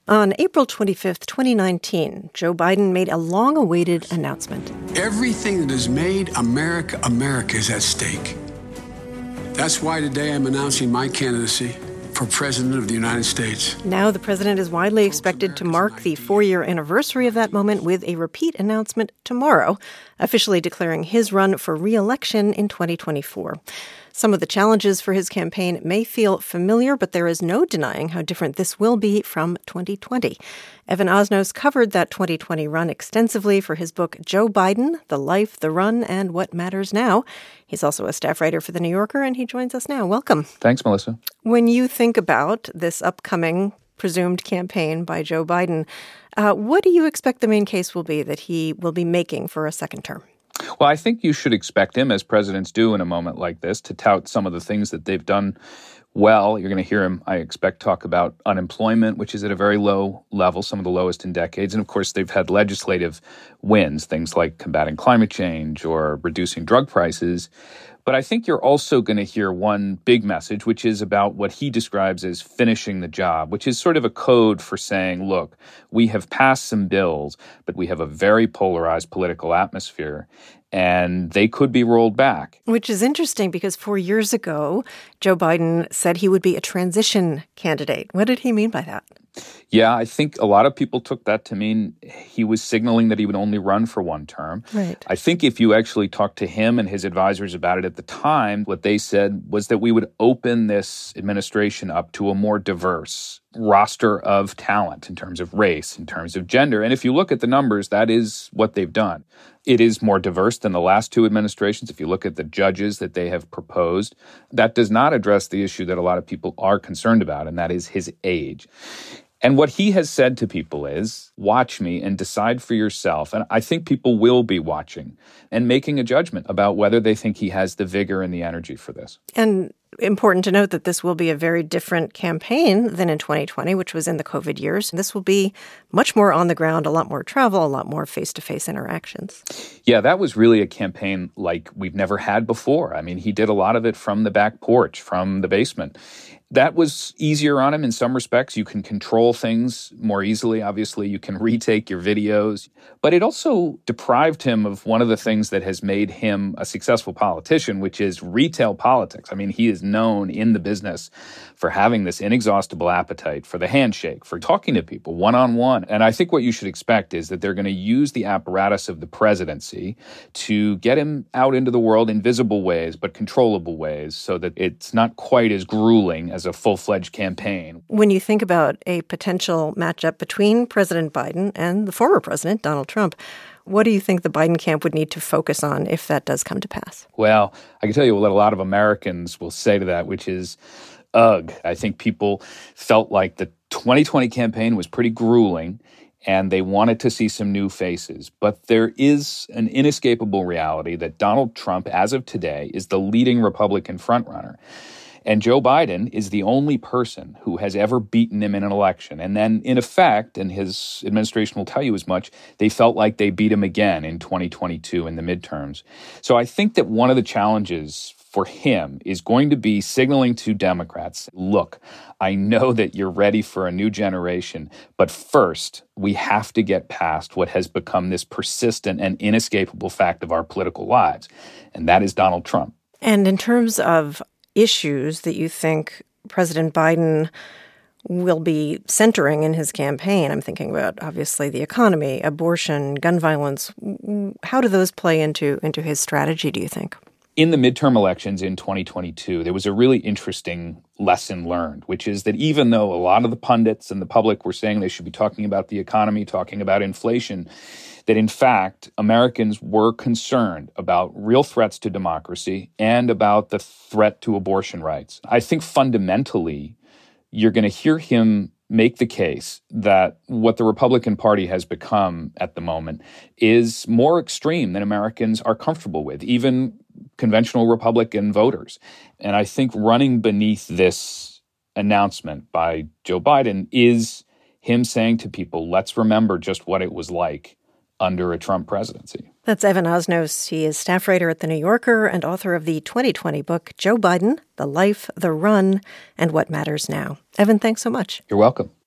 On April 25th, 2019, Joe Biden made a long-awaited announcement. Everything that has made America, America is at stake. That's why today I'm announcing my candidacy for President of the United States. Now the president is widely expected to mark the 4-year anniversary of that moment with a repeat announcement tomorrow, officially declaring his run for re-election in 2024. Some of the challenges for his campaign may feel familiar, but there is no denying how different this will be from 2020. Evan Osnos covered that 2020 run extensively for his book, Joe Biden, The Life, the Run, and What Matters Now. He's also a staff writer for The New Yorker, and he joins us now. Welcome. Thanks, Melissa. When you think about this upcoming presumed campaign by Joe Biden, what do you expect the main case will be that he will be making for a second term? Well, I think you should expect him, as presidents do in a moment like this, to tout some of the things that they've done well. You're going to hear him, I expect, talk about unemployment, which is at a very low level, some of the lowest in decades. And of course, they've had legislative wins, things like combating climate change or reducing drug prices. But I think you're also going to hear one big message, which is about what he describes as finishing the job, which is sort of a code for saying, look, we have passed some bills, but we have a very polarized political atmosphere, and they could be rolled back. Which is interesting because 4 years ago, Joe Biden said he would be a transition candidate. What did he mean by that? Yeah, I think a lot of people took that to mean he was signaling that he would only run for one term. Right. I think if you actually talked to him and his advisors about it at the time, what they said was that we would open this administration up to a more diverse roster of talent in terms of race, in terms of gender. And if you look at the numbers, that is what they've done. It is more diverse than the last two administrations. If you look at the judges that they have proposed, that does not address the issue that a lot of people are concerned about, and that is his age. And what he has said to people is, watch me and decide for yourself. And I think people will be watching and making a judgment about whether they think he has the vigor and the energy for this. And important to note that this will be a very different campaign than in 2020, which was in the COVID years. This will be much more on the ground, a lot more travel, a lot more face-to-face interactions. Yeah, that was really a campaign like we've never had before. I mean, he did a lot of it from the back porch, from the basement. That was easier on him in some respects. You can control things more easily. Obviously, you can retake your videos. But it also deprived him of one of the things that has made him a successful politician, which is retail politics. I mean, he is known in the business for having this inexhaustible appetite for the handshake, for talking to people one-on-one. And I think what you should expect is that they're going to use the apparatus of the presidency to get him out into the world in visible ways, but controllable ways, so that it's not quite as grueling as a full-fledged campaign. When you think about a potential matchup between President Biden and the former president, Donald Trump, what do you think the Biden camp would need to focus on if that does come to pass? Well, I can tell you what a lot of Americans will say to that, which is, ugh. I think people felt like the 2020 campaign was pretty grueling, and they wanted to see some new faces. But there is an inescapable reality that Donald Trump, as of today, is the leading Republican frontrunner. And Joe Biden is the only person who has ever beaten him in an election. And then, in effect, and his administration will tell you as much, they felt like they beat him again in 2022 in the midterms. So I think that one of the challenges for him is going to be signaling to Democrats, look, I know that you're ready for a new generation, but first, we have to get past what has become this persistent and inescapable fact of our political lives, and that is Donald Trump. And in terms of issues that you think President Biden will be centering in his campaign, I'm thinking about, obviously, the economy, abortion, gun violence. How do those play into his strategy, do you think? In the midterm elections in 2022, there was a really interesting lesson learned, which is that even though a lot of the pundits and the public were saying they should be talking about the economy, talking about inflation, that in fact, Americans were concerned about real threats to democracy and about the threat to abortion rights. I think fundamentally, you're going to hear him make the case that what the Republican Party has become at the moment is more extreme than Americans are comfortable with, even conventional Republican voters. And I think running beneath this announcement by Joe Biden is him saying to people, let's remember just what it was like under a Trump presidency. That's Evan Osnos. He is staff writer at The New Yorker and author of the 2020 book, Joe Biden, The Life, the Run, and What Matters Now. Evan, thanks so much. You're welcome.